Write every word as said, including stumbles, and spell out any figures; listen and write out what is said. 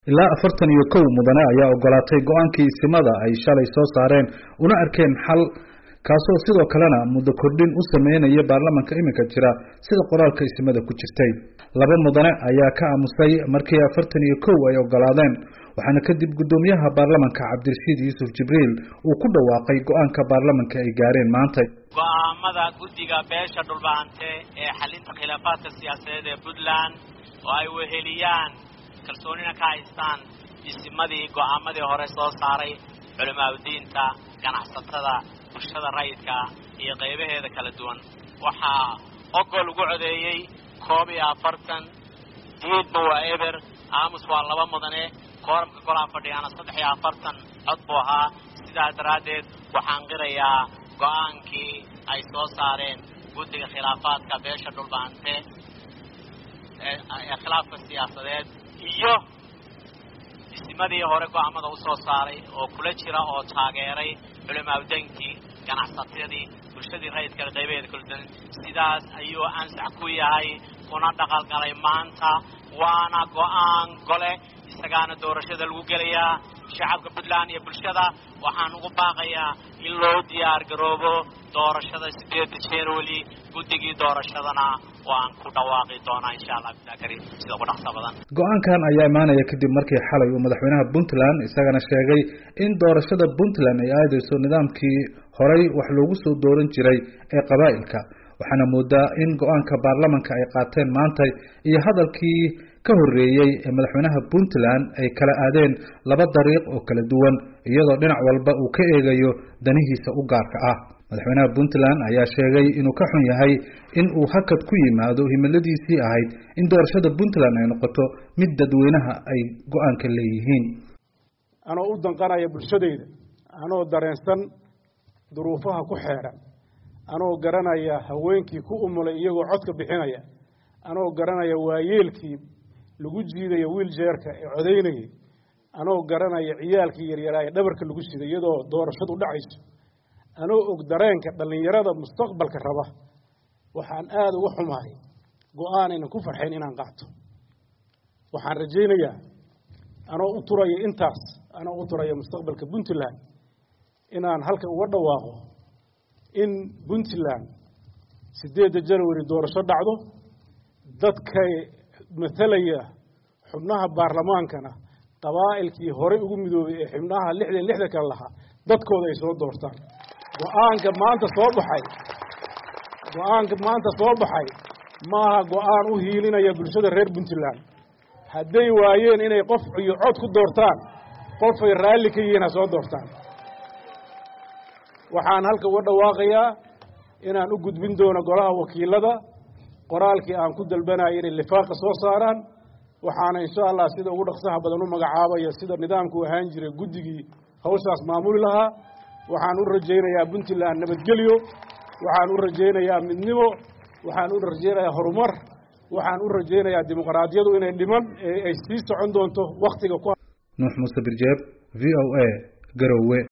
ilaa afartan iyo kow mudane ayaa ogolaatay go'aankii istimada ay shalay soo saareen una arkeen xal kaasoo sidoo kalena muddo kordhin u sameynaya baarlamaanka iminka jira sida qoraalka istimada ku jirtay laba mudane ayaa ka aamusay markii afartan iyo kow ay ogolaadeen waxaana kadib gudoomiyaha baarlamaanka Cabdirashiid Yuusuf Jibriil uu ku dhawaaqay go'aanka baarlamaanka ay gaareen maanta go'aamada guddiga beesha dhulbaante ee xalinta khilaafaadka siyaasadeed ee Puntland oo ay weheliyaan kalsoonina ka haystaan ismadii go'aamadii hore soo saaray culimada diinta ganacsatada bulshada rayidka iyo qaybaheeda kala duwan waxaa ogol ugu codeeyay koob iyo afartan diidba waa eber aamus waa laba mudane kooramka golaha fadhiyana saddex iyo afartan cod buu ahaa sidaa daraadeed waxaan qirayaa go'aankii ay soo saareen guddiga khilaafaadka beesha dhulbaante ee khilaafka siyaasadeed iyo ismadii hore go'aamada u soo saaray oo kula jira oo taageeray culimada diintii ganacsatadii bulshadii rayidka qaybaheeda kala duwan sidaas ayuu ansax ku yahay kuna dhaqal galay maanta waana go'aan gole isagaana doorashada lagu gelayaa shacabka Puntland iyo bulshada waxaan ugu baaqayaa in loo diyaar garoobo doorashada sideed January guddigii doorashadana waan ku dhawaaqi doonaa insha Allah taakari sida ugu dhaqso badan go'aankan ayaa imaanaya kadib markii xalay uu madaxweynaha Puntland isagana sheegay in doorashada Puntland ay aadayso nidaamkii horay wax loogu soo dooran jiray ee qabaa'ilka waxaana moodaa in go'aanka baarlamaanka ay qaateen maanta iyo hadalkii ka horeeyay ee madaxweynaha Puntland ay kala aadeen laba dariiq oo kala duwan iyadoo dhinac walba uu ka eegayo danihiisa u gaarka ah madaxweynaha Puntland ayaa sheegay inuu ka xun yahay in uu hakad ku yimaado himiladiisii ahayd in doorashada Puntland ay noqoto mid dadweynaha ay go'aanka leeyihiin anoo u danqanaya bulshadeyda anoo dareensan duruufaha ku xeeran anoo garanaya haweenkii ku umulay iyagoo codka bixinaya anoo garanaya waayeelkii lagu jiiday wheelchairka ee codeynayay anoo garanaya ciyaalkii yaryaraay dhabarka lagu siday iyadoo doorashadu dhacayso anoo og dareenka dhalinyarada mustaqbalka raba waxaan aad uga xumahay go'aan inaan ku farxayn inaan qaato waxaan rajaynayaa anoo u turaya intaas anoo u turaya mustaqbalka Puntland inaan halka uga dhawaaqo in Puntland sideed January doorasho dhacdo dadkay mathalaya xubnaha baarlamaankana qabaa'ilkii hore ugu midoobay ee xubnaha lixdan lixdan kala lahaa dadkooda ay soo doortaan go'aanka maanta soo baxay go'aanka maanta soo baxay maaha go'aan u hiilinaya bulshada reer Puntland hadday waayeen inay qof iyo cod ku doortaan qofay raalli ka yihiin soo doortaan waxaan halka uga dhawaaqayaa inaan u gudbin doono golaha wakiilada qoraalkii aan ku dalbanayay inay lifaaqa soo saaraan waxaana insha Allah sida ugu dhaqsaha badan u magacaabaya sida nidaamku ahaan jiray guddigii hawshaas maamuli lahaa waxaan u rajaynayaa Puntland nabadgelyo waxaan u rajaynayaa midnimo waxaan u rajaynayaa horumar waxaan u rajaynayaa dimuqraadiyadu inay dhiman ee ay sii socon doonto waqtiga ku Nuux Muuse Birjeeb V O A Garowe.